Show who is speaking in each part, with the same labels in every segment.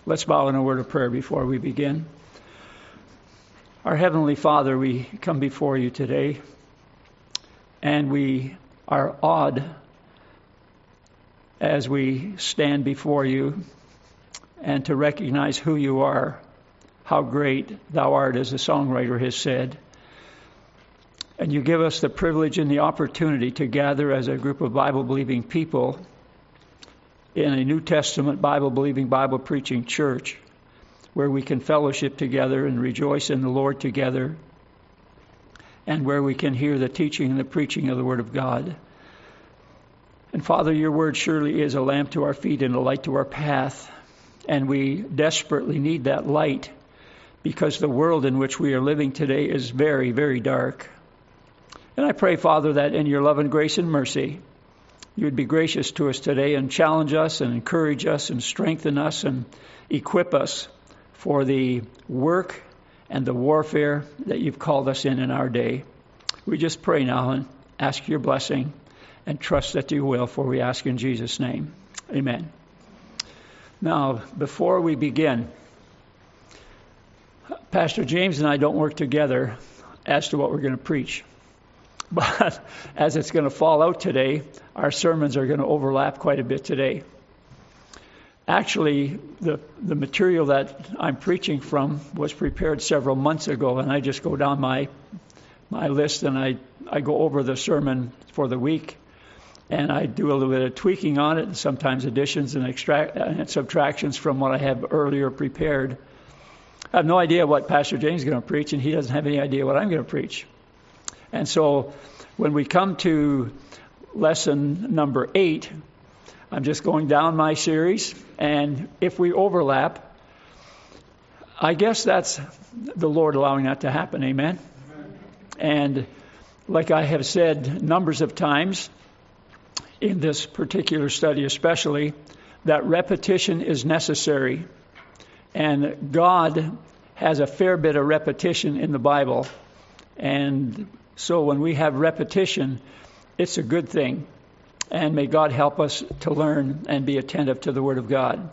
Speaker 1: Let's bow in a word of prayer before we begin. Our Heavenly Father, we come before you today, and we are awed as we stand before you and to recognize who you are, how great thou art, as the songwriter has said. And you give us the privilege and the opportunity to gather as a group of Bible-believing people in a New Testament Bible-believing, Bible-preaching church where we can fellowship together and rejoice in the Lord together, and where we can hear the teaching and the preaching of the Word of God. And Father, your Word surely is a lamp to our feet and a light to our path, and we desperately need that light because the world in which we are living today is very, very dark. And I pray, Father, that in your love and grace and mercy, you would be gracious to us today and challenge us and encourage us and strengthen us and equip us for the work and the warfare that you've called us in our day. We just pray now and ask your blessing and trust that you will, for we ask in Jesus' name. Amen. Now, before we begin, Pastor James and I don't work together as to what we're going to preach. But as it's going to fall out today, our sermons are going to overlap quite a bit today. Actually, the material that I'm preaching from was prepared several months ago, and I just go down my list and I go over the sermon for the week, and I do a little bit of tweaking on it, and sometimes additions and subtractions from what I have earlier prepared. I have no idea what Pastor James is going to preach, and he doesn't have any idea what I'm going to preach. And so when we come to lesson number 8, I'm just going down my series, and if we overlap, I guess that's the Lord allowing that to happen, amen? And like I have said numbers of times, in this particular study especially, that repetition is necessary. And God has a fair bit of repetition in the Bible, and so when we have repetition, it's a good thing. And may God help us to learn and be attentive to the Word of God.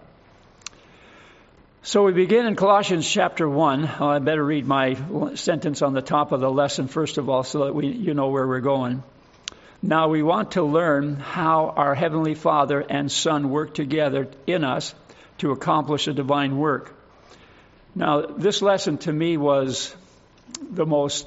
Speaker 1: So we begin in Colossians chapter 1. I better read my sentence on the top of the lesson first of all, so that you know where we're going. Now we want to learn how our Heavenly Father and Son work together in us to accomplish a divine work. Now this lesson to me was the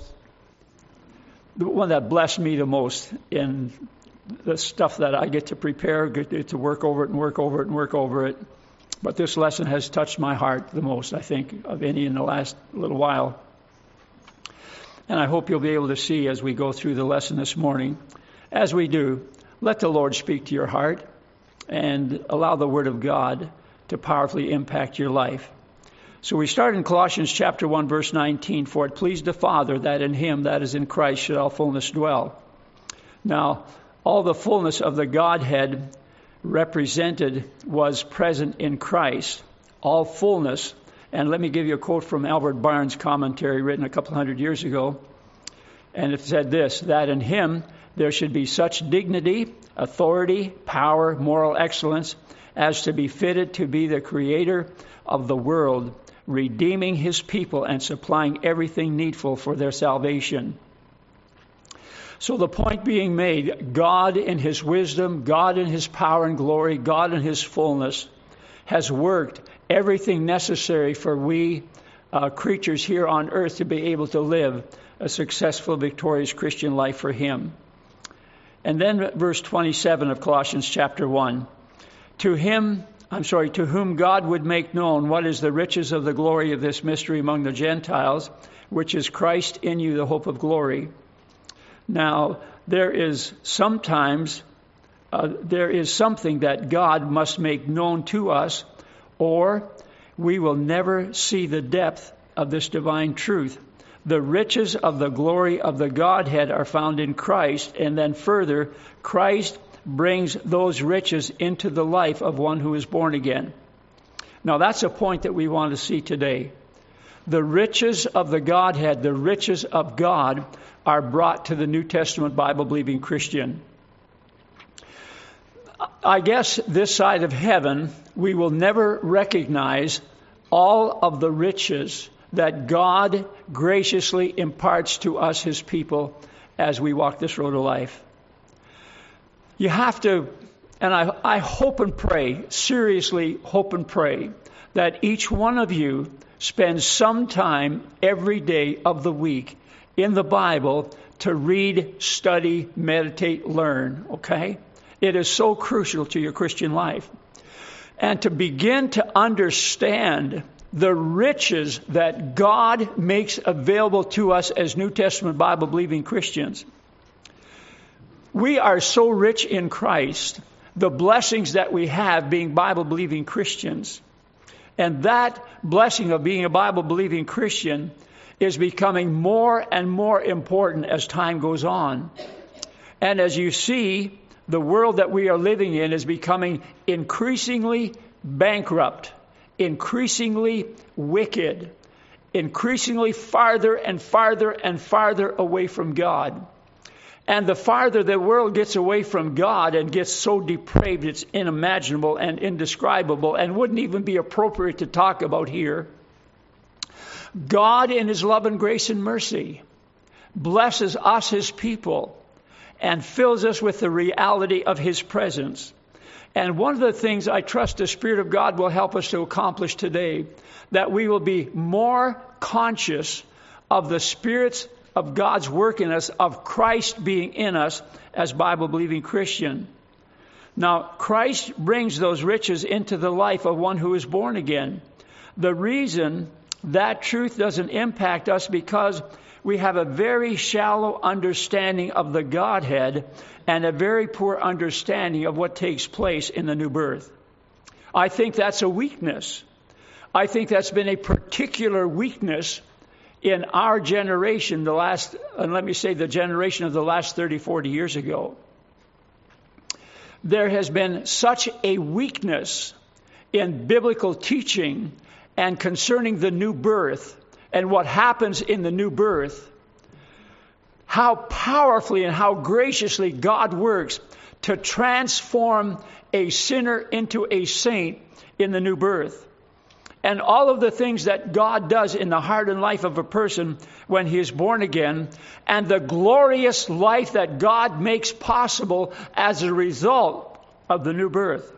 Speaker 1: one that blessed me the most in the stuff that I get to prepare, get to work over it and work over it and work over it. But this lesson has touched my heart the most, I think, of any in the last little while. And I hope you'll be able to see as we go through the lesson this morning. As we do, let the Lord speak to your heart and allow the Word of God to powerfully impact your life. So we start in Colossians chapter 1, verse 19. For it pleased the Father that in him, that is in Christ, should all fullness dwell. Now, all the fullness of the Godhead represented was present in Christ. All fullness. And let me give you a quote from Albert Barnes' commentary written a couple hundred years ago. And it said this, that in him there should be such dignity, authority, power, moral excellence, as to be fitted to be the creator of the world, redeeming his people and supplying everything needful for their salvation. So the point being made, God in his wisdom, God in his power and glory, God in his fullness has worked everything necessary for we creatures here on earth to be able to live a successful, victorious Christian life for him. And then verse 27 of Colossians chapter 1. To whom God would make known what is the riches of the glory of this mystery among the Gentiles, which is Christ in you, the hope of glory. Now, there is something that God must make known to us, or we will never see the depth of this divine truth. The riches of the glory of the Godhead are found in Christ, and then further, Christ brings those riches into the life of one who is born again. Now that's a point that we want to see today. The riches of the Godhead, the riches of God, are brought to the New Testament Bible-believing Christian. I guess this side of heaven, we will never recognize all of the riches that God graciously imparts to us, His people, as we walk this road of life. You have to, and I hope and pray, seriously hope and pray, that each one of you spends some time every day of the week in the Bible to read, study, meditate, learn, okay? It is so crucial to your Christian life. And to begin to understand the riches that God makes available to us as New Testament Bible-believing Christians. We are so rich in Christ, the blessings that we have being Bible-believing Christians. And that blessing of being a Bible-believing Christian is becoming more and more important as time goes on. And as you see, the world that we are living in is becoming increasingly bankrupt, increasingly wicked, increasingly farther and farther and farther away from God. And the farther the world gets away from God and gets so depraved it's unimaginable and indescribable and wouldn't even be appropriate to talk about here, God in His love and grace and mercy blesses us, His people, and fills us with the reality of His presence. And one of the things I trust the Spirit of God will help us to accomplish today, that we will be more conscious of the Spirit's of God's work in us, of Christ being in us as Bible-believing Christian. Now, Christ brings those riches into the life of one who is born again. The reason that truth doesn't impact us because we have a very shallow understanding of the Godhead and a very poor understanding of what takes place in the new birth. I think that's a weakness. I think that's been a particular weakness in our generation, the generation of the last 30, 40 years ago. There has been such a weakness in biblical teaching and concerning the new birth and what happens in the new birth, how powerfully and how graciously God works to transform a sinner into a saint in the new birth. And all of the things that God does in the heart and life of a person when he is born again, and the glorious life that God makes possible as a result of the new birth.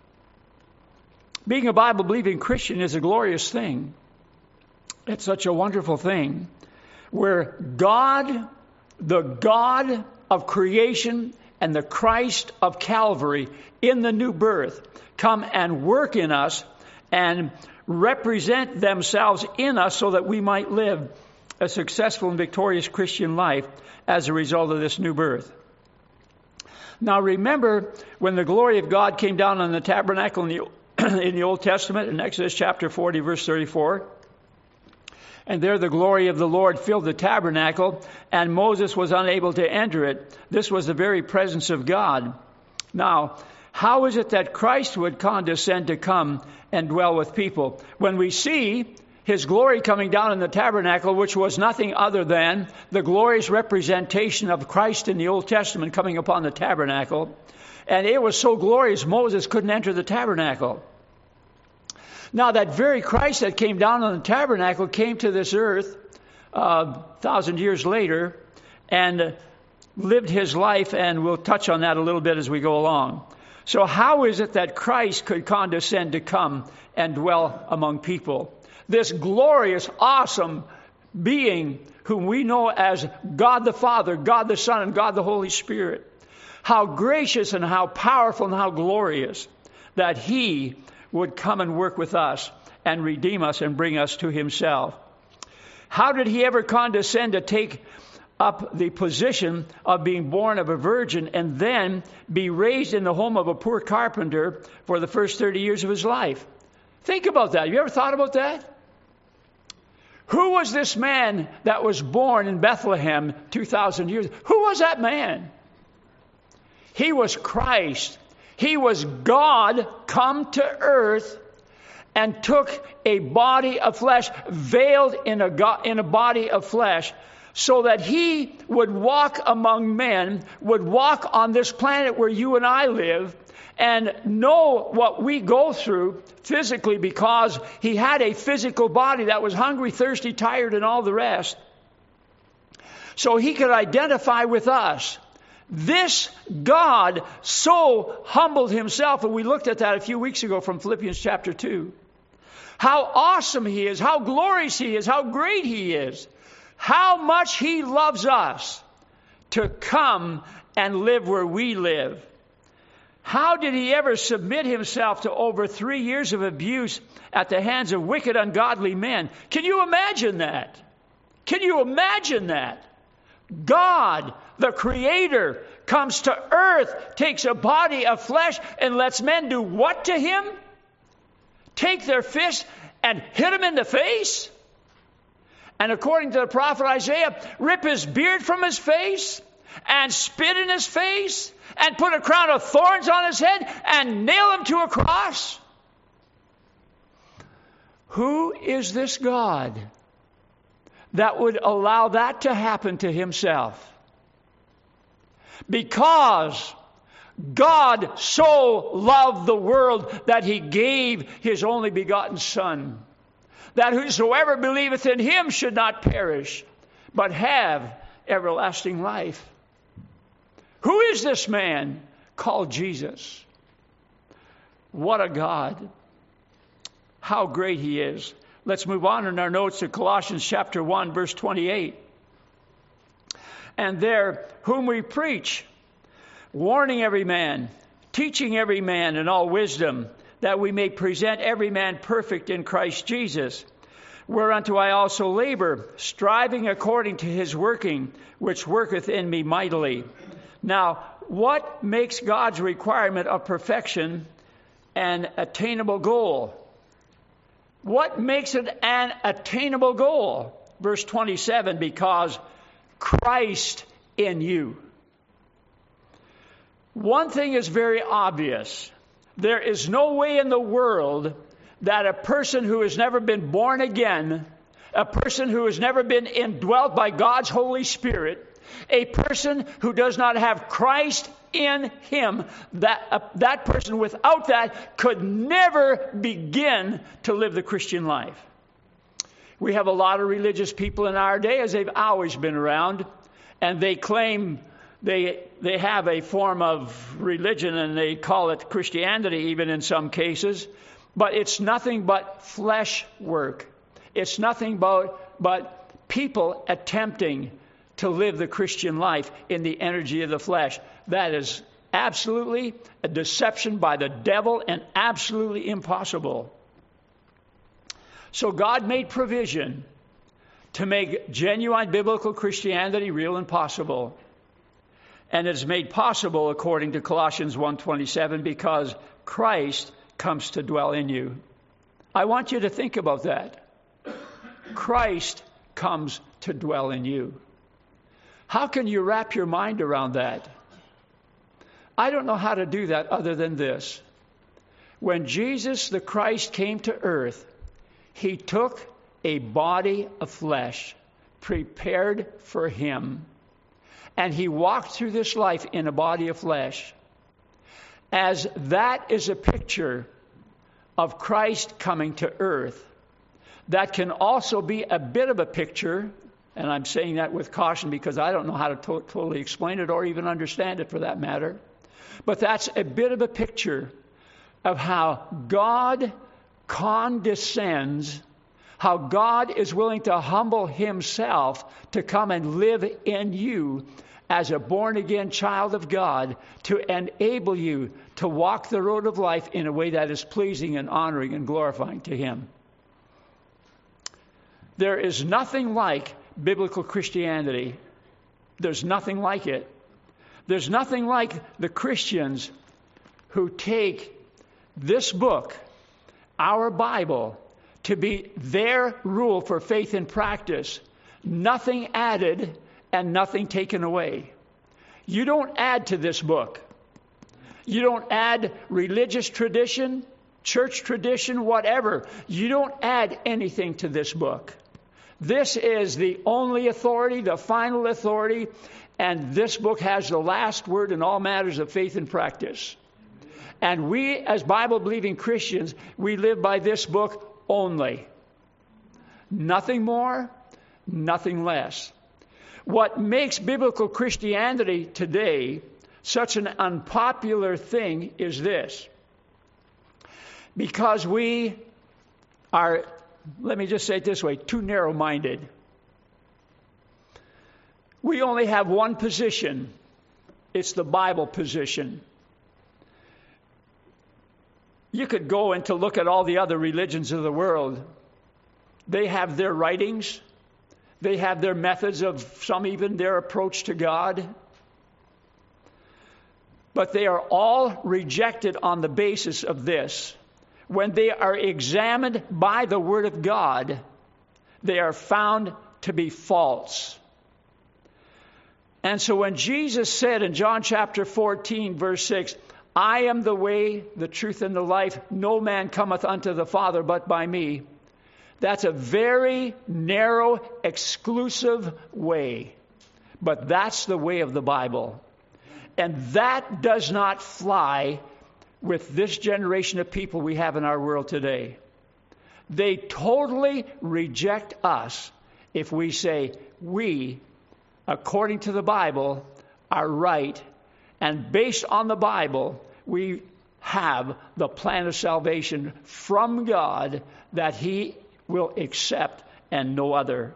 Speaker 1: Being a Bible-believing Christian is a glorious thing. It's such a wonderful thing where God, the God of creation and the Christ of Calvary in the new birth come and work in us and represent themselves in us so that we might live a successful and victorious Christian life as a result of this new birth. Now remember when the glory of God came down on the tabernacle in the Old Testament in Exodus chapter 40 verse 34. And there the glory of the Lord filled the tabernacle, and Moses was unable to enter it. This was the very presence of God. Now, how is it that Christ would condescend to come and dwell with people? When we see His glory coming down in the tabernacle, which was nothing other than the glorious representation of Christ in the Old Testament coming upon the tabernacle, and it was so glorious Moses couldn't enter the tabernacle. Now that very Christ that came down on the tabernacle came to this earth 1,000 years later and lived His life, and we'll touch on that a little bit as we go along. So how is it that Christ could condescend to come and dwell among people? This glorious, awesome being whom we know as God the Father, God the Son, and God the Holy Spirit. How gracious and how powerful and how glorious that He would come and work with us and redeem us and bring us to Himself. How did He ever condescend to take up the position of being born of a virgin and then be raised in the home of a poor carpenter for the first 30 years of His life? Think about that. Have you ever thought about that? Who was this man that was born in Bethlehem 2,000 years? Who was that man? He was Christ. He was God come to earth and took a body of flesh, veiled in a body of flesh, so that He would walk among men, would walk on this planet where you and I live, and know what we go through physically, because he had a physical body that was hungry, thirsty, tired, and all the rest. So he could identify with us. This God so humbled himself, and we looked at that a few weeks ago from Philippians chapter 2. How awesome he is, how glorious he is, how great he is, how much he loves us to come and live where we live. How did he ever submit himself to over 3 years of abuse at the hands of wicked, ungodly men? Can you imagine that? Can you imagine that? God, the Creator, comes to earth, takes a body of flesh, and lets men do what to him? Take their fist and hit him in the face? And according to the prophet Isaiah, rip his beard from his face and spit in his face and put a crown of thorns on his head and nail him to a cross? Who is this God that would allow that to happen to himself? Because God so loved the world that he gave his only begotten Son, that whosoever believeth in him should not perish, but have everlasting life. Who is this man called Jesus? What a God. How great he is. Let's move on in our notes to Colossians chapter 1, verse 28. And there, whom we preach, warning every man, teaching every man in all wisdom, that we may present every man perfect in Christ Jesus. Whereunto I also labor, striving according to his working, which worketh in me mightily. Now, what makes God's requirement of perfection an attainable goal? What makes it an attainable goal? Verse 27, because Christ in you. One thing is very obvious. There is no way in the world that a person who has never been born again, a person who has never been indwelt by God's Holy Spirit, a person who does not have Christ in him, that person without that could never begin to live the Christian life. We have a lot of religious people in our day, as they've always been around, and they claim they have a form of religion, and they call it Christianity even in some cases, but it's nothing but flesh work. It's nothing but people attempting to live the Christian life in the energy of the flesh. That is absolutely a deception by the devil and absolutely impossible. So God made provision to make genuine biblical Christianity real and possible. And it is made possible according to Colossians 1:27 because Christ comes to dwell in you. I want you to think about that. Christ comes to dwell in you. How can you wrap your mind around that? I don't know how to do that other than this. When Jesus the Christ came to earth, he took a body of flesh prepared for him, and he walked through this life in a body of flesh. As that is a picture of Christ coming to earth, that can also be a bit of a picture, and I'm saying that with caution because I don't know how to totally explain it or even understand it for that matter, but that's a bit of a picture of how God condescends, how God is willing to humble himself to come and live in you as a born-again child of God, to enable you to walk the road of life in a way that is pleasing and honoring and glorifying to him. There is nothing like biblical Christianity. There's nothing like it. There's nothing like the Christians who take this book, our Bible, to be their rule for faith and practice. Nothing added and nothing taken away. You don't add to this book. You don't add religious tradition, church tradition, whatever. You don't add anything to this book. This is the only authority, the final authority, and this book has the last word in all matters of faith and practice. And we, as Bible-believing Christians, we live by this book only. Nothing more, nothing less. What makes biblical Christianity today such an unpopular thing is this. Because we are, let me just say it this way, too narrow-minded. We only have one position. It's the Bible position. You could go and to look at all the other religions of the world. They have their writings. They have their methods of, some even their approach to God. But they are all rejected on the basis of this. When they are examined by the Word of God, they are found to be false. And so when Jesus said in John chapter 14, verse 6, I am the way, the truth, and the life. No man cometh unto the Father but by me. That's a very narrow, exclusive way. But that's the way of the Bible. And that does not fly with this generation of people we have in our world today. They totally reject us if we say we, according to the Bible, are right. And based on the Bible, we have the plan of salvation from God that He will accept and no other.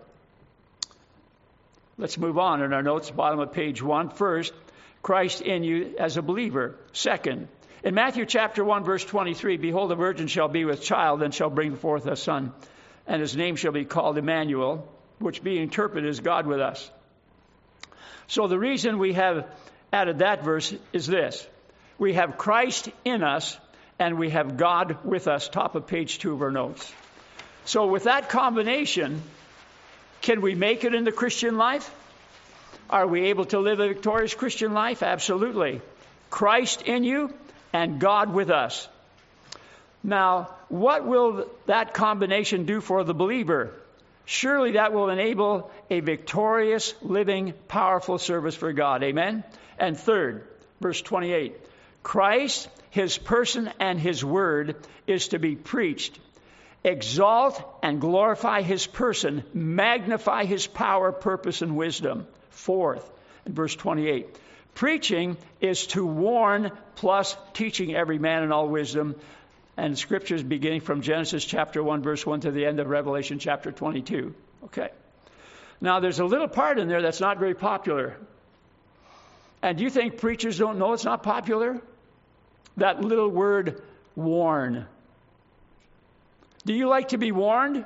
Speaker 1: Let's move on in our notes, bottom of page 1. First, Christ in you as a believer. Second, in Matthew chapter 1, verse 23, behold, a virgin shall be with child and shall bring forth a son, and his name shall be called Emmanuel, which being interpreted is God with us. So the reason we have added that verse is this. We have Christ in us and we have God with us, top of page 2 of our notes. So with that combination, can we make it in the Christian life? Are we able to live a victorious Christian life? Absolutely. Christ in you and God with us. Now, what will that combination do for the believer? Surely that will enable a victorious, living, powerful service for God. Amen? And third, verse 28, Christ, His person and His word is to be preached. Exalt and glorify His person. Magnify His power, purpose, and wisdom. Fourth, in verse 28, preaching is to warn plus teaching every man in all wisdom. And scriptures beginning from Genesis chapter 1, verse 1 to the end of Revelation chapter 22. Okay. Now, there's a little part in there that's not very popular. And do you think preachers don't know it's not popular? That little word, warn. Do you like to be warned?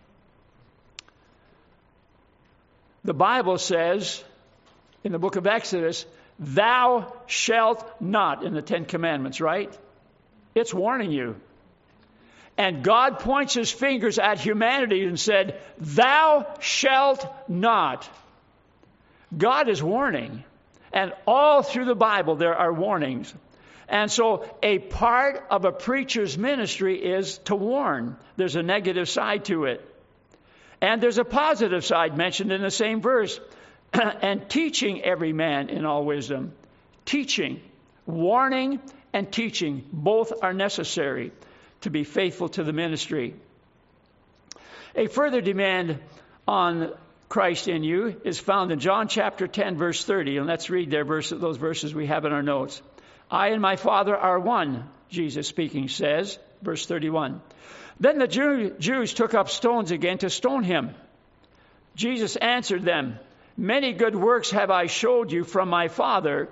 Speaker 1: The Bible says in the book of Exodus, thou shalt not, in the Ten Commandments, right? It's warning you. And God points His fingers at humanity and said, thou shalt not. God is warning. And all through the Bible there are warnings. And so a part of a preacher's ministry is to warn. There's a negative side to it. And there's a positive side mentioned in the same verse. And teaching every man in all wisdom. Teaching, warning, and teaching, both are necessary to be faithful to the ministry. A further demand on Christ in you is found in John chapter 10, verse 30. And let's read those verses we have in our notes. I and my Father are one, Jesus speaking says, verse 31. Then the Jews took up stones again to stone Him. Jesus answered them, many good works have I showed you from my Father.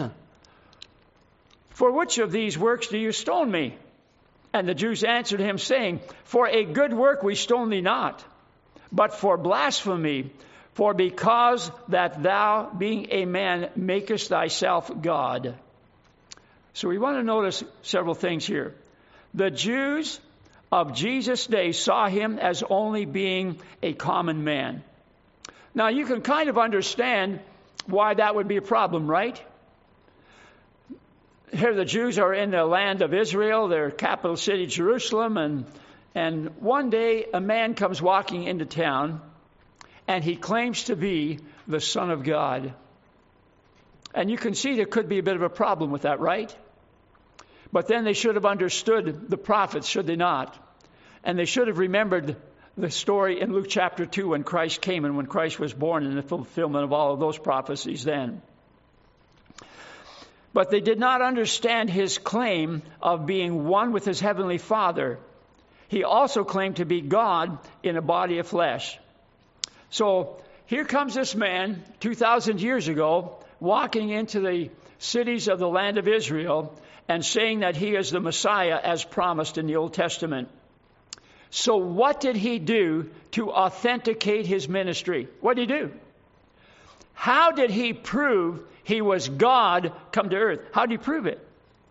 Speaker 1: For which of these works do you stone me? And the Jews answered Him, saying, for a good work we stone thee not, but for blasphemy, for because that thou, being a man, makest thyself God. So we want to notice several things here. The Jews of Jesus' day saw Him as only being a common man. Now you can kind of understand why that would be a problem, right? Here the Jews are in the land of Israel, their capital city, Jerusalem, and one day a man comes walking into town and he claims to be the Son of God. And you can see there could be a bit of a problem with that, right? But then they should have understood the prophets, should they not? And they should have remembered the story in Luke chapter 2 when Christ came and when Christ was born and the fulfillment of all of those prophecies then. But they did not understand his claim of being one with his heavenly Father. He also claimed to be God in a body of flesh. So here comes this man 2,000 years ago walking into the cities of the land of Israel and saying that he is the Messiah as promised in the Old Testament. So what did he do to authenticate his ministry? What did he do? How did he prove he was God come to earth? How did he prove it?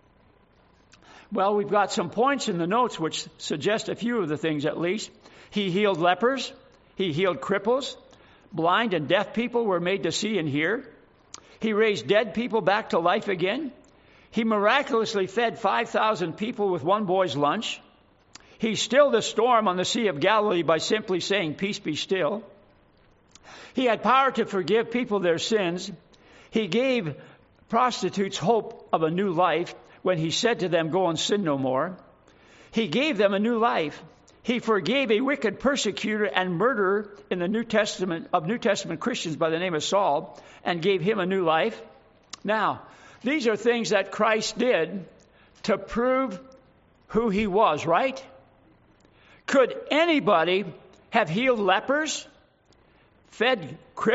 Speaker 1: Well, we've got some points in the notes which suggest a few of the things at least. He healed lepers. He healed cripples. Blind and deaf people were made to see and hear. He raised dead people back to life again. He miraculously fed 5,000 people with one boy's lunch. He stilled the storm on the Sea of Galilee by simply saying, "Peace be still." He had power to forgive people their sins. He gave prostitutes hope of a new life when he said to them, "Go and sin no more." He gave them a new life. He forgave a wicked persecutor and murderer in the New Testament Christians by the name of Saul and gave him a new life. Now, these are things that Christ did to prove who he was, right? Could anybody have healed lepers, fed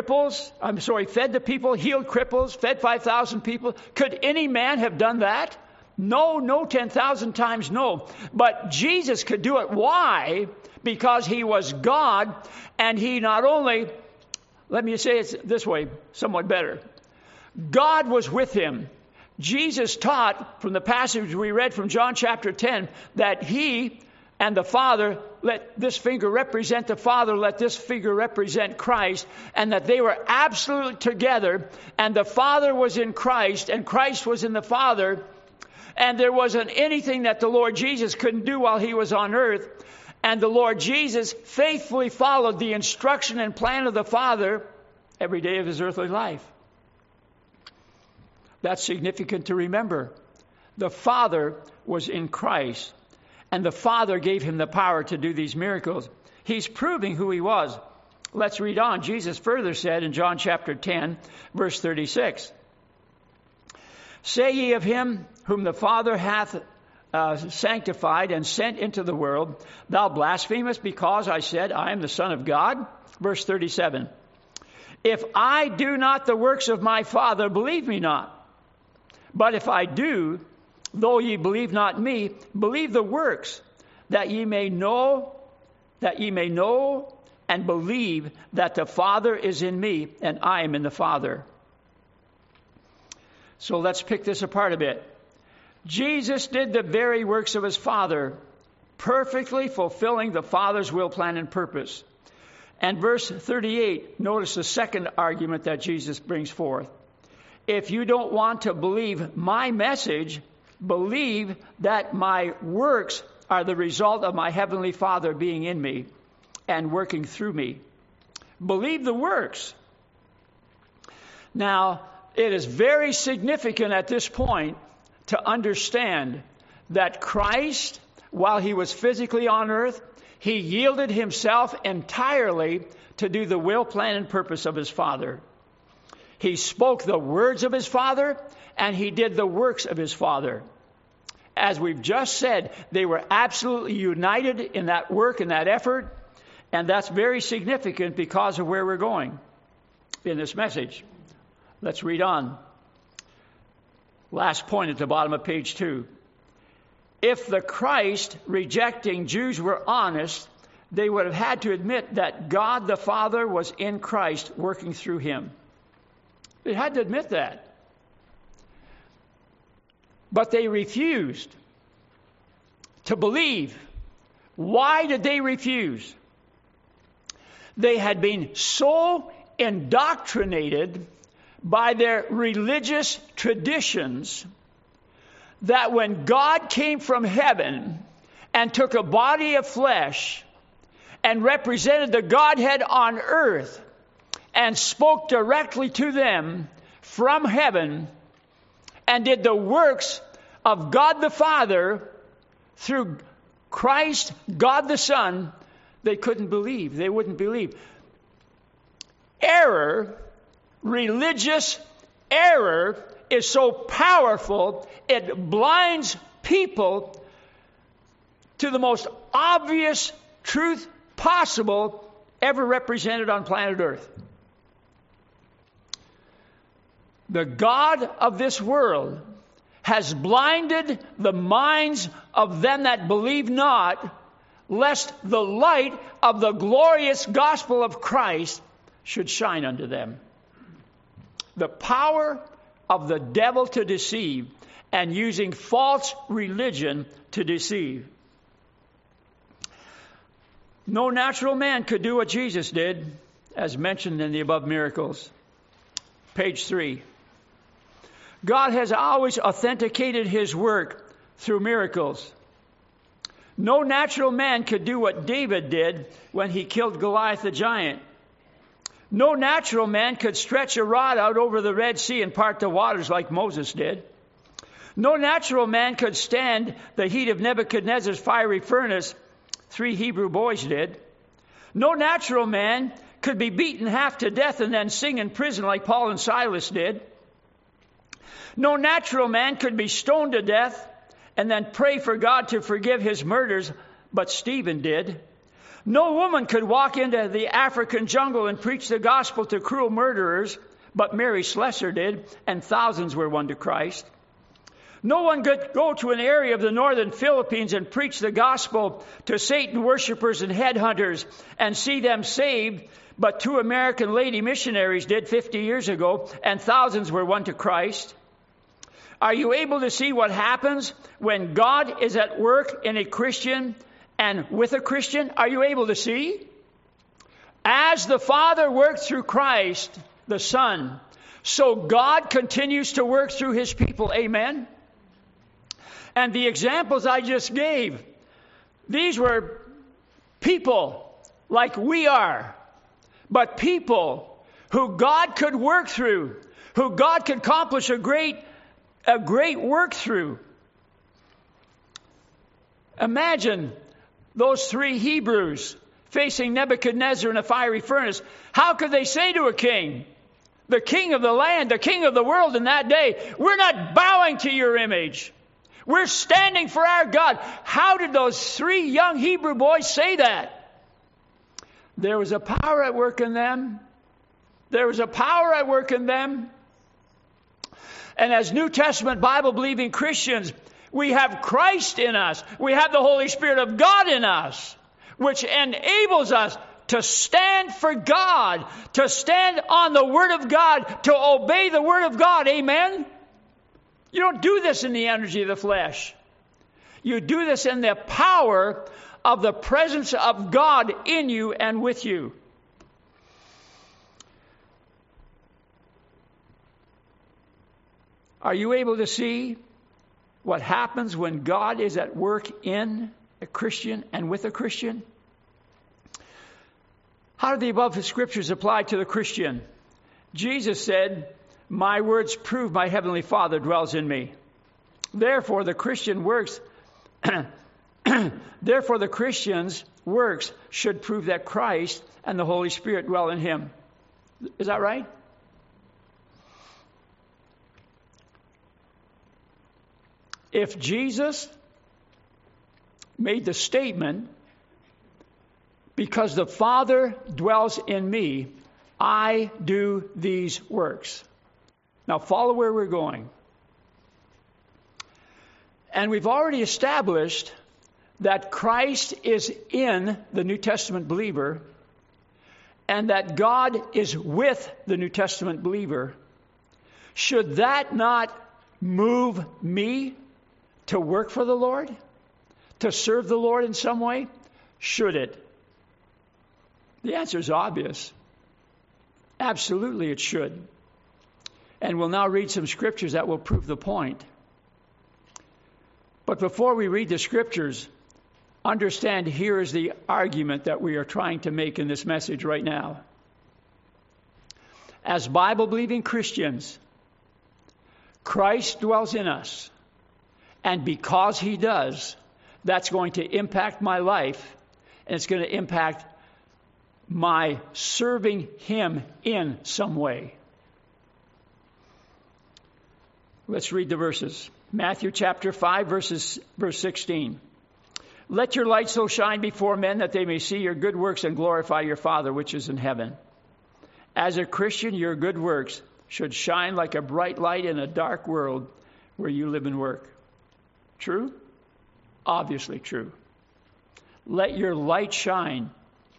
Speaker 1: the people, healed cripples, fed 5,000 people? Could any man have done that? No, 10,000 times no. But Jesus could do it. Why? Because he was God, and he not only, let me say it this way, somewhat better. God was with him. Jesus taught from the passage we read from John chapter 10 that he and the Father, let this finger represent the Father, let this finger represent Christ, and that they were absolutely together, and the Father was in Christ, and Christ was in the Father, and there wasn't anything that the Lord Jesus couldn't do while he was on earth, and the Lord Jesus faithfully followed the instruction and plan of the Father every day of his earthly life. That's significant to remember. The Father was in Christ, and the Father gave him the power to do these miracles. He's proving who he was. Let's read on. Jesus further said in John chapter 10, verse 36, "Say ye of him whom the Father hath sanctified and sent into the world, thou blasphemest because I said, I am the Son of God?" Verse 37, "If I do not the works of my Father, believe me not. But if I do, though ye believe not me, believe the works, that ye may know and believe that the Father is in me and I am in the Father." So let's pick this apart a bit. Jesus did the very works of his Father, perfectly fulfilling the Father's will, plan, and purpose. And verse 38, notice the second argument that Jesus brings forth. If you don't want to believe my message, believe that my works are the result of my heavenly Father being in me and working through me. Believe the works. Now, it is very significant at this point to understand that Christ, while he was physically on earth, he yielded himself entirely to do the will, plan, and purpose of his Father. He spoke the words of his Father, and he did the works of his Father. As we've just said, they were absolutely united in that work and that effort, and that's very significant because of where we're going in this message. Let's read on. Last point at the bottom of page 2. If the Christ rejecting Jews were honest, they would have had to admit that God the Father was in Christ working through him. They had to admit that. But they refused to believe. Why did they refuse? They had been so indoctrinated by their religious traditions that when God came from heaven and took a body of flesh and represented the Godhead on earth and spoke directly to them from heaven and did the works of God the Father through Christ, God the Son, they couldn't believe. They wouldn't believe. Error, religious error, is so powerful, it blinds people to the most obvious truth possible ever represented on planet Earth. The God of this world has blinded the minds of them that believe not, lest the light of the glorious gospel of Christ should shine unto them. The power of the devil to deceive, and using false religion to deceive. No natural man could do what Jesus did, as mentioned in the above miracles. Page 3. God has always authenticated his work through miracles. No natural man could do what David did when he killed Goliath the giant. No natural man could stretch a rod out over the Red Sea and part the waters like Moses did. No natural man could stand the heat of Nebuchadnezzar's fiery furnace. 3 Hebrew boys did. No natural man could be beaten half to death and then sing in prison like Paul and Silas did. No natural man could be stoned to death and then pray for God to forgive his murders, but Stephen did. No woman could walk into the African jungle and preach the gospel to cruel murderers, but Mary Slessor did, and thousands were won to Christ. No one could go to an area of the northern Philippines and preach the gospel to Satan worshipers and headhunters and see them saved, but 2 American lady missionaries did 50 years ago, and thousands were won to Christ. Are you able to see what happens when God is at work in a Christian and with a Christian? Are you able to see? As the Father worked through Christ, the Son, so God continues to work through his people. Amen? And the examples I just gave, these were people like we are, but people who God could work through, who God could accomplish a great work through. Imagine those 3 Hebrews facing Nebuchadnezzar in a fiery furnace. How could they say to a king, the king of the land, the king of the world in that day, we're not bowing to your image. We're standing for our God. How did those 3 young Hebrew boys say that? There was a power at work in them. There was a power at work in them. And as New Testament Bible-believing Christians, we have Christ in us. We have the Holy Spirit of God in us, which enables us to stand for God, to stand on the Word of God, to obey the Word of God. Amen? You don't do this in the energy of the flesh. You do this in the power of the presence of God in you and with you. Are you able to see what happens when God is at work in a Christian and with a Christian? How do the above scriptures apply to the Christian? Jesus said, my words prove my heavenly Father dwells in me. Therefore, the Christian works, therefore the Christian's works should prove that Christ and the Holy Spirit dwell in him. Is that right? If Jesus made the statement, because the Father dwells in me, I do these works. Now follow where we're going. And we've already established that Christ is in the New Testament believer and that God is with the New Testament believer. Should that not move me to work for the Lord? To serve the Lord in some way? Should it? The answer is obvious. Absolutely it should. And we'll now read some scriptures that will prove the point. But before we read the scriptures, understand here is the argument that we are trying to make in this message right now. As Bible-believing Christians, Christ dwells in us, And because he does, that's going to impact my life, and it's going to impact my serving him in some way. Let's read the verses. Matthew chapter 5, verse 16. Let your light so shine before men that they may see your good works and glorify your Father which is in heaven. As a Christian, your good works should shine like a bright light in a dark world where you live and work. True? Obviously true. Let your light shine.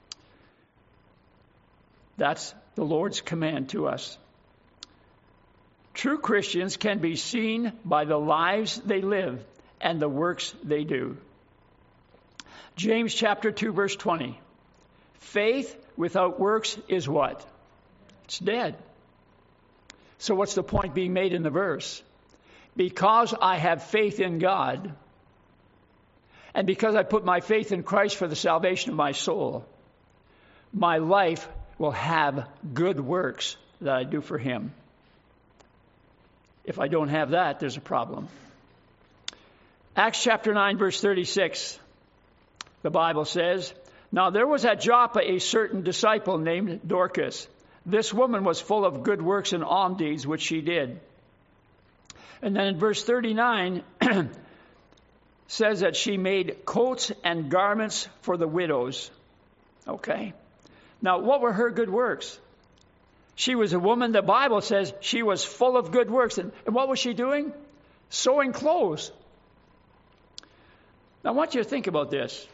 Speaker 1: That's the Lord's command to us. True Christians can be seen by the lives they live and the works they do. James chapter 2, verse 20. Faith without works is what? It's dead. So what's the point being made in the verse? Because I have faith in God, and because I put my faith in Christ for the salvation of my soul, my life will have good works that I do for him. If I don't have that, there's a problem. Acts chapter 9, verse 36, the Bible says, Now there was at Joppa a certain disciple named Dorcas. This woman was full of good works and alms deeds, which she did. And then in verse 39, says that she made coats and garments for the widows. Okay. Now, what were her good works? She was a woman, the Bible says, she was full of good works. And what was she doing? Sewing clothes. Now, I want you to think about this.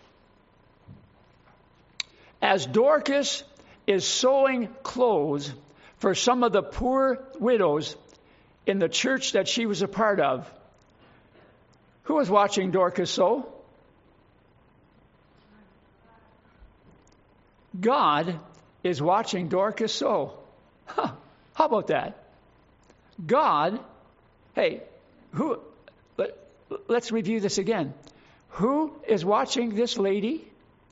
Speaker 1: As Dorcas is sewing clothes for some of the poor widows in the church that she was a part of, who was watching Dorcas sew? God is watching Dorcas sew. Huh, how about that? God, hey, let's review this again. Who is watching this lady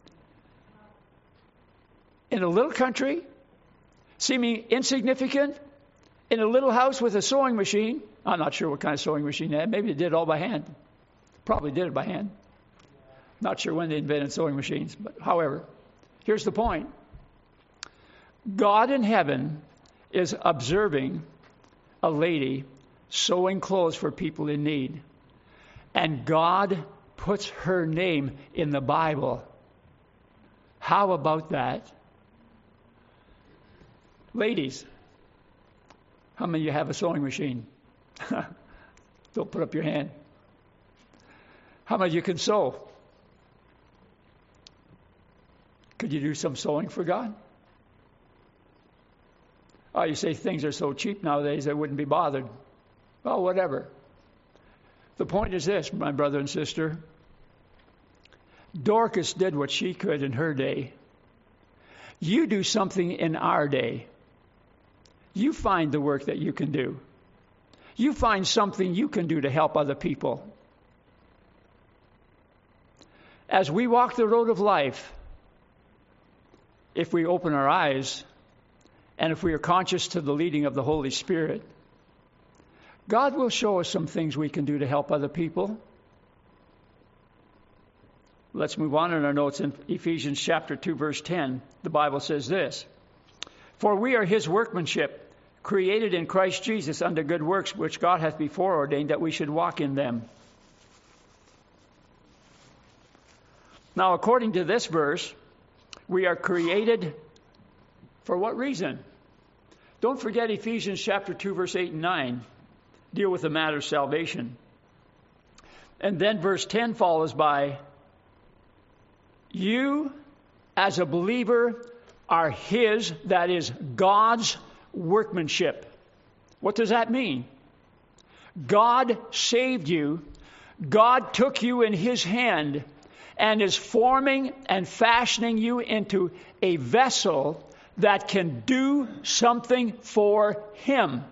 Speaker 1: in a little country, seeming insignificant, in a little house with a sewing machine? I'm not sure what kind of sewing machine they had. Maybe they did it all by hand. Probably did it by hand. Not sure when they invented sewing machines, but however, here's the point. God in heaven is observing a lady sewing clothes for people in need. And God puts her name in the Bible. How about that? Ladies, how many of you have a sewing machine? Don't put up your hand. How many of you can sew? Could you do some sewing for God? Oh, you say things are so cheap nowadays, I wouldn't be bothered. Well, whatever. The point is this, my brother and sister. Dorcas did what she could in her day. You do something in our day. You find the work that you can do. You find something you can do to help other people. As we walk the road of life, if we open our eyes, and if we are conscious to the leading of the Holy Spirit, God will show us some things we can do to help other people. Let's move on in our notes. In Ephesians chapter 2, verse 10, the Bible says this, For we are his workmanship, created in Christ Jesus unto good works, which God hath before ordained that we should walk in them. Now, according to this verse, we are created for what reason? Don't forget Ephesians chapter 2, verse 8 and 9 deal with the matter of salvation. And then verse 10 follows by, you as a believer are his, that is God's workmanship. What does that mean? God saved you. God took you in his hand and is forming and fashioning you into a vessel that can do something for him.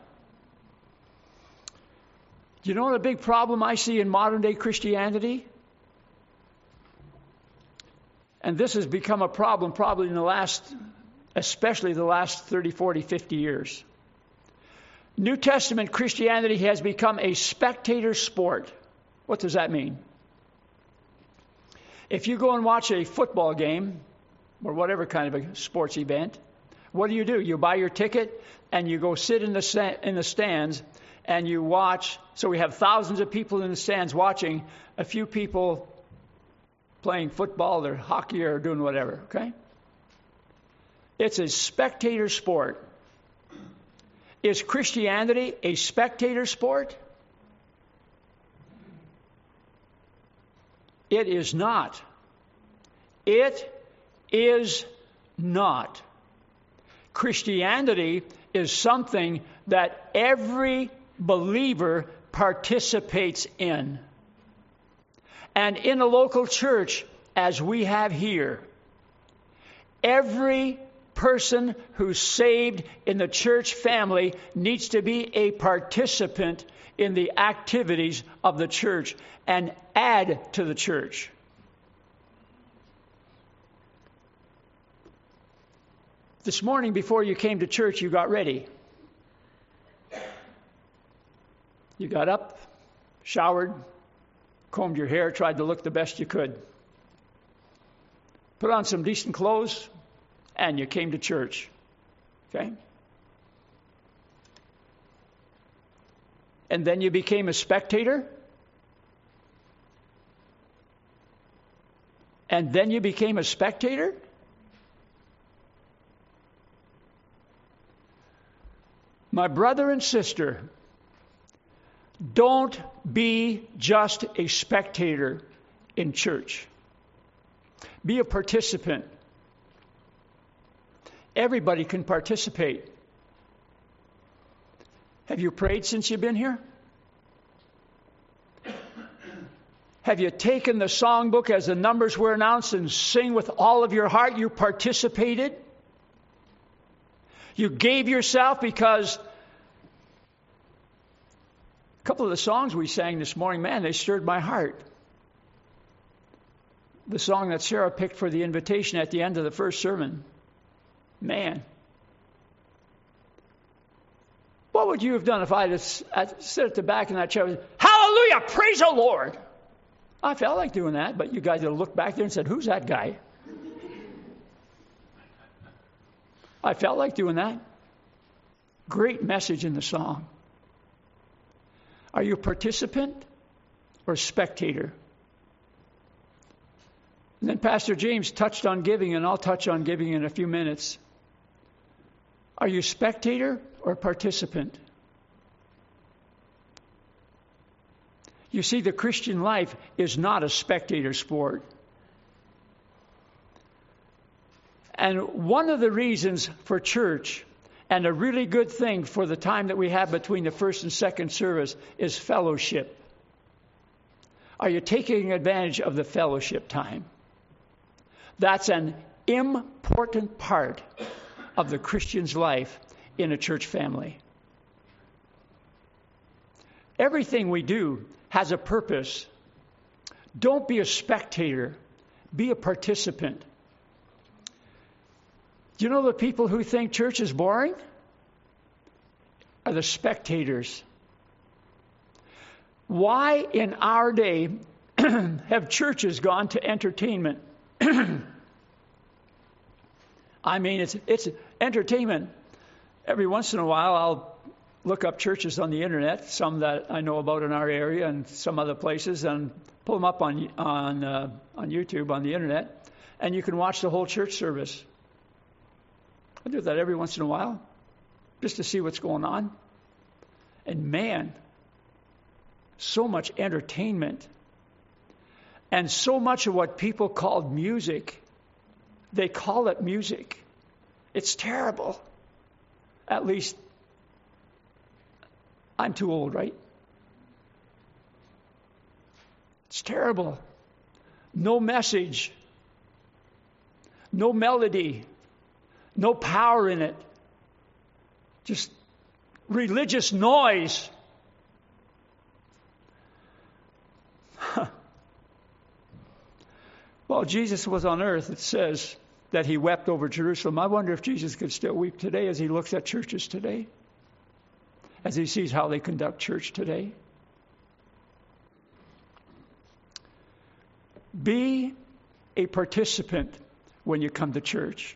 Speaker 1: You know what a big problem I see in modern day Christianity? And this has become a problem probably in especially the last 30, 40, 50 years. New Testament Christianity has become a spectator sport. What does that mean? If you go and watch a football game or whatever kind of a sports event, what do? You buy your ticket and you go sit in the stands and you watch. So we have thousands of people in the stands watching a few people playing football or hockey or doing whatever, okay? It's a spectator sport. Is Christianity a spectator sport? It is not. It is not. Christianity is something that every believer participates in. And in a local church, as we have here, every person who's saved in the church family needs to be a participant in the activities of the church and add to the church. This morning before you came to church, you got ready. You got up, showered, combed your hair, tried to look the best you could. Put on some decent clothes, and you came to church. Okay? And then you became a spectator. And then you became a spectator? My brother and sister, don't be just a spectator in church. Be a participant. Everybody can participate. Have you prayed since you've been here? Have you taken the songbook as the numbers were announced and sing with all of your heart? You participated. You gave yourself, because a couple of the songs we sang this morning, man, they stirred my heart. The song that Sarah picked for the invitation at the end of the first sermon. Man. What would you have done if I'd sit at the back in that chair? Hallelujah! Praise the Lord! I felt like doing that, but you guys would have looked back there and said, who's that guy? I felt like doing that. Great message in the song. Are you a participant or a spectator? And then Pastor James touched on giving, and I'll touch on giving in a few minutes. Are you a spectator or a participant? You see, the Christian life is not a spectator sport. And one of the reasons for church, and a really good thing for the time that we have between the first and second service, is fellowship. Are you taking advantage of the fellowship time? That's an important part of the Christian's life in a church family. Everything we do has a purpose. Don't be a spectator. Be a participant. Do you know the people who think church is boring? Are the spectators. Why in our day have churches gone to entertainment? I mean, it's entertainment. Every once in a while, I'll look up churches on the internet, some that I know about in our area and some other places, and pull them up on YouTube, on the internet, and you can watch the whole church service. I do that every once in a while, just to see what's going on. And man, so much entertainment. And so much of what people called music, they call it music. It's terrible. At least, I'm too old, right? It's terrible. No message. No melody. No power in it. Just religious noise. While Jesus was on earth, it says that he wept over Jerusalem. I wonder if Jesus could still weep today as he looks at churches today, as he sees how they conduct church today. Be a participant when you come to church.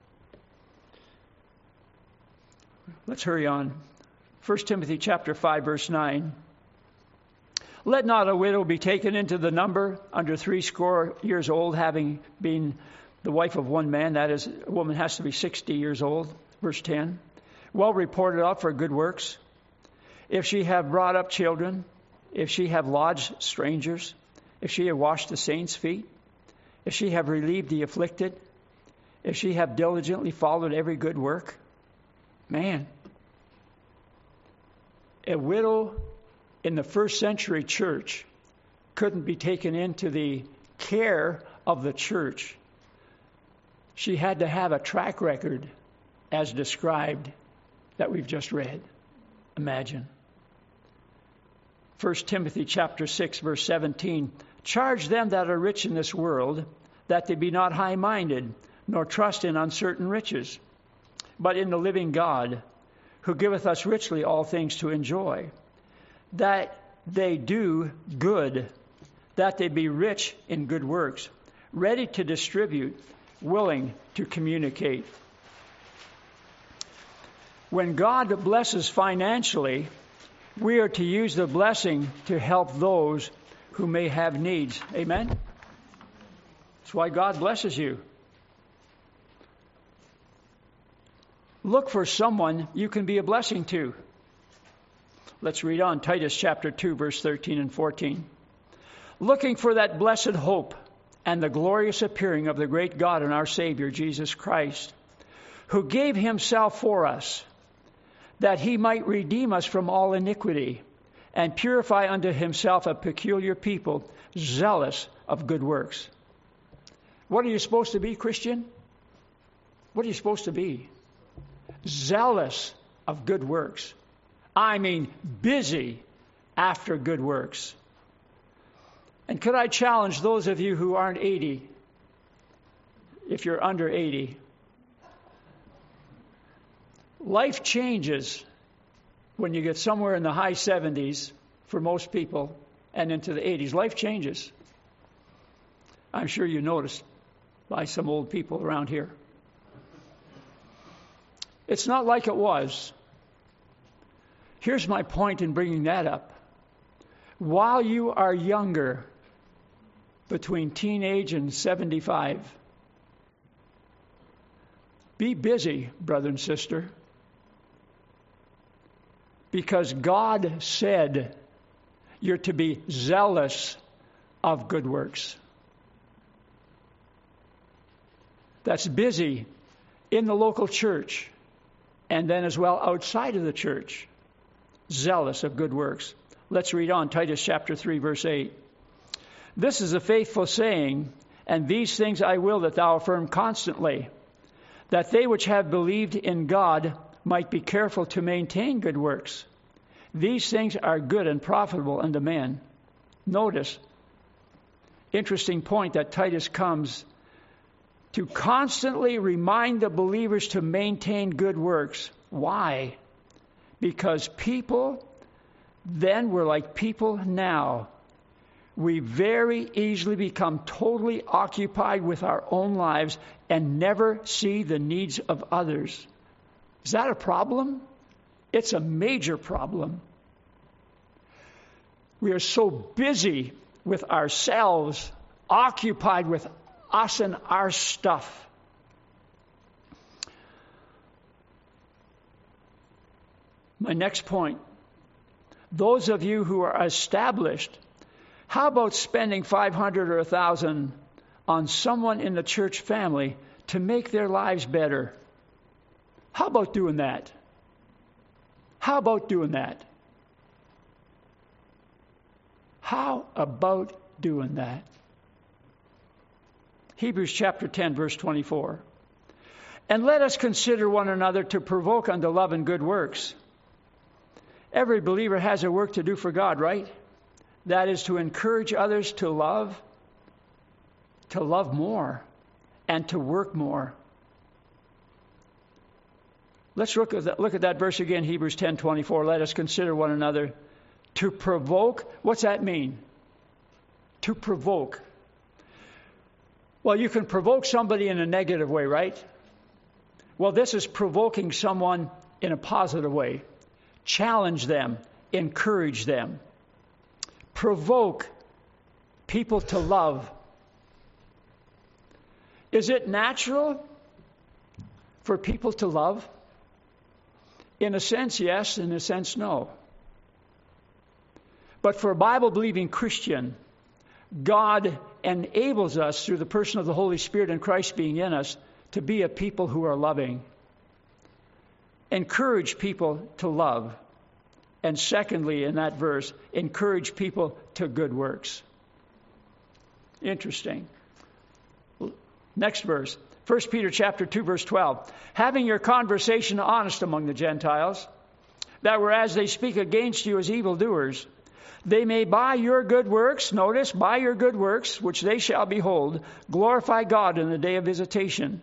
Speaker 1: Let's hurry on. 1 Timothy chapter 5, verse 9. Let not a widow be taken into the number under 60 years old, having been the wife of one man. That is, a woman has to be 60 years old. Verse 10. Well reported of for good works. If she have brought up children, if she have lodged strangers, if she have washed the saints' feet, if she have relieved the afflicted, if she have diligently followed every good work. Man, a widow in the first century church couldn't be taken into the care of the church. She had to have a track record as described that we've just read. Imagine. 1 Timothy chapter 6, verse 17. Charge them that are rich in this world, that they be not high-minded, nor trust in uncertain riches, but in the living God, who giveth us richly all things to enjoy, that they do good, that they be rich in good works, ready to distribute, willing to communicate. When God blesses financially, we are to use the blessing to help those who may have needs. Amen? That's why God blesses you. Look for someone you can be a blessing to. Let's read on. Titus chapter 2, verse 13 and 14. Looking for that blessed hope and the glorious appearing of the great God and our Savior, Jesus Christ, who gave himself for us, that he might redeem us from all iniquity, and purify unto himself a peculiar people, zealous of good works. What are you supposed to be, Christian? What are you supposed to be? Zealous of good works. I mean, busy after good works. And could I challenge those of you who aren't 80, if you're under 80, life changes when you get somewhere in the high 70s for most people and into the 80s. Life changes. I'm sure you noticed by some old people around here. It's not like it was. Here's my point in bringing that up. While you are younger, between teenage and 75, be busy, brother and sister, because God said you're to be zealous of good works. That's busy in the local church and then as well outside of the church. Zealous of good works. Let's read on. Titus chapter 3, verse 8. This is a faithful saying, and these things I will that thou affirm constantly, that they which have believed in God might be careful to maintain good works. These things are good and profitable unto men. Notice, interesting point that Titus comes to constantly remind the believers to maintain good works. Why? Because people then were like people now. We very easily become totally occupied with our own lives and never see the needs of others. Is that a problem? It's a major problem. We are so busy with ourselves, occupied with us and our stuff. My next point, those of you who are established, how about spending $500 or $1,000 on someone in the church family to make their lives better? How about doing that? How about doing that? How about doing that? Hebrews chapter 10, verse 24. And let us consider one another to provoke unto love and good works. Every believer has a work to do for God, right? That is to encourage others to love more, and to work more. Let's look at that verse again, Hebrews 10:24. Let us consider one another to provoke. What's that mean? To provoke. Well, you can provoke somebody in a negative way, right? Well, this is provoking someone in a positive way. Challenge them, encourage them. Provoke people to love. Is it natural for people to love? In a sense, yes. In a sense, no. But for a Bible-believing Christian, God enables us through the person of the Holy Spirit and Christ being in us to be a people who are loving. Encourage people to love. And secondly, in that verse, encourage people to good works. Interesting. Next verse, 1 Peter chapter 2, verse 12. Having your conversation honest among the Gentiles, that whereas they speak against you as evildoers, they may by your good works, notice, by your good works, which they shall behold, glorify God in the day of visitation.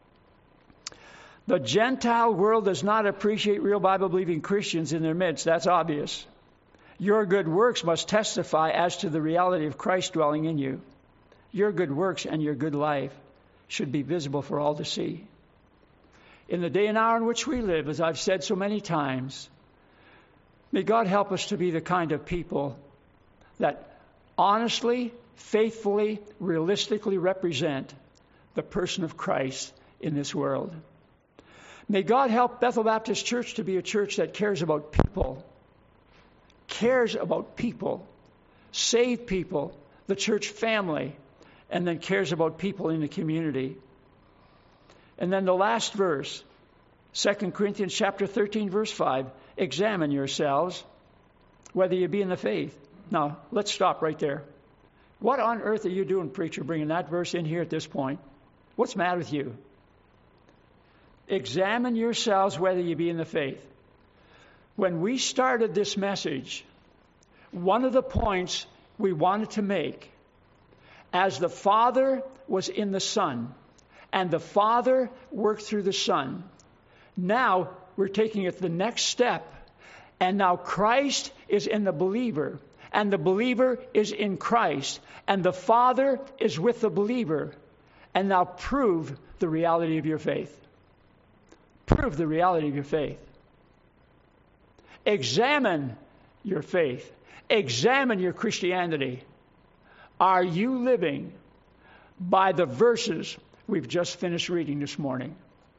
Speaker 1: The Gentile world does not appreciate real Bible-believing Christians in their midst. That's obvious. Your good works must testify as to the reality of Christ dwelling in you. Your good works and your good life should be visible for all to see. In the day and hour in which we live, as I've said so many times, may God help us to be the kind of people that honestly, faithfully, realistically represent the person of Christ in this world. May God help Bethel Baptist Church to be a church that cares about people, save people, the church family, and then cares about people in the community. And then the last verse, 2 Corinthians chapter 13, verse 5, examine yourselves whether you be in the faith. Now, let's stop right there. What on earth are you doing, preacher, bringing that verse in here at this point? What's the matter with you? Examine yourselves whether you be in the faith. When we started this message, one of the points we wanted to make, as the Father was in the Son, and the Father worked through the Son, now we're taking it the next step, and now Christ is in the believer, and the believer is in Christ, and the Father is with the believer, and now prove the reality of your faith. Prove the reality of your faith. Examine your faith. Examine your Christianity. Are you living by the verses we've just finished reading this morning?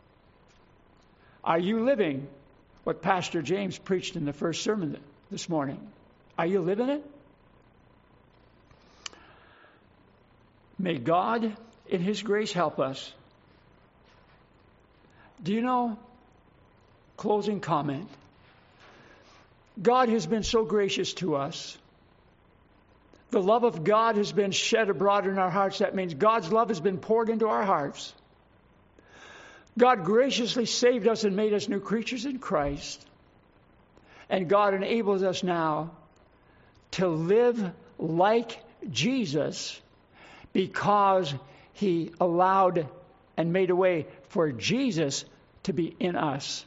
Speaker 1: Are you living what Pastor James preached in the first sermon this morning? Are you living it? May God, in His grace, help us. Do you know, closing comment, God has been so gracious to us. The love of God has been shed abroad in our hearts. That means God's love has been poured into our hearts. God graciously saved us and made us new creatures in Christ. And God enables us now to live like Jesus because He allowed and made a way for Jesus to be in us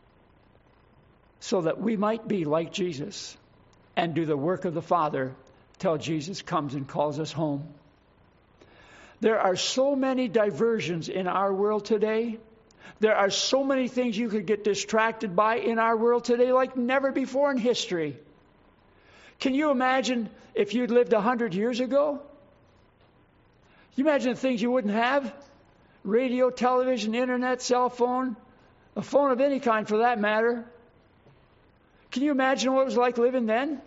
Speaker 1: so that we might be like Jesus and do the work of the Father till Jesus comes and calls us home. There are so many diversions in our world today. There are so many things you could get distracted by in our world today like never before in history. Can you imagine if you'd lived 100 years ago? Can you imagine the things you wouldn't have? Radio, television, internet, cell phone, a phone of any kind for that matter. Can you imagine what it was like living then?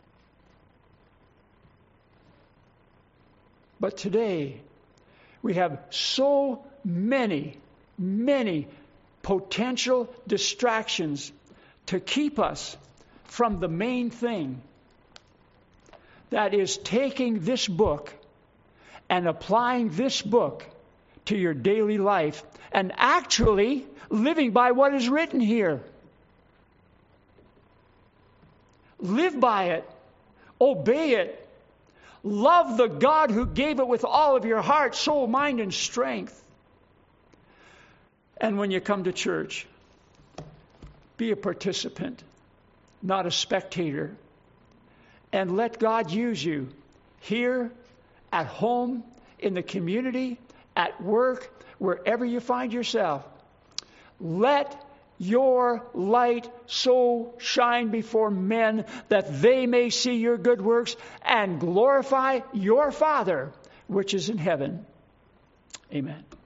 Speaker 1: But today, we have so many potential distractions to keep us from the main thing. That is taking this book and applying this book to your daily life and actually living by what is written here. Live by it. Obey it. Love the God who gave it with all of your heart, soul, mind, and strength. And when you come to church, be a participant, not a spectator. And let God use you here, at home, in the community, at work, wherever you find yourself. Let your light so shine before men that they may see your good works and glorify your Father which is in heaven. Amen.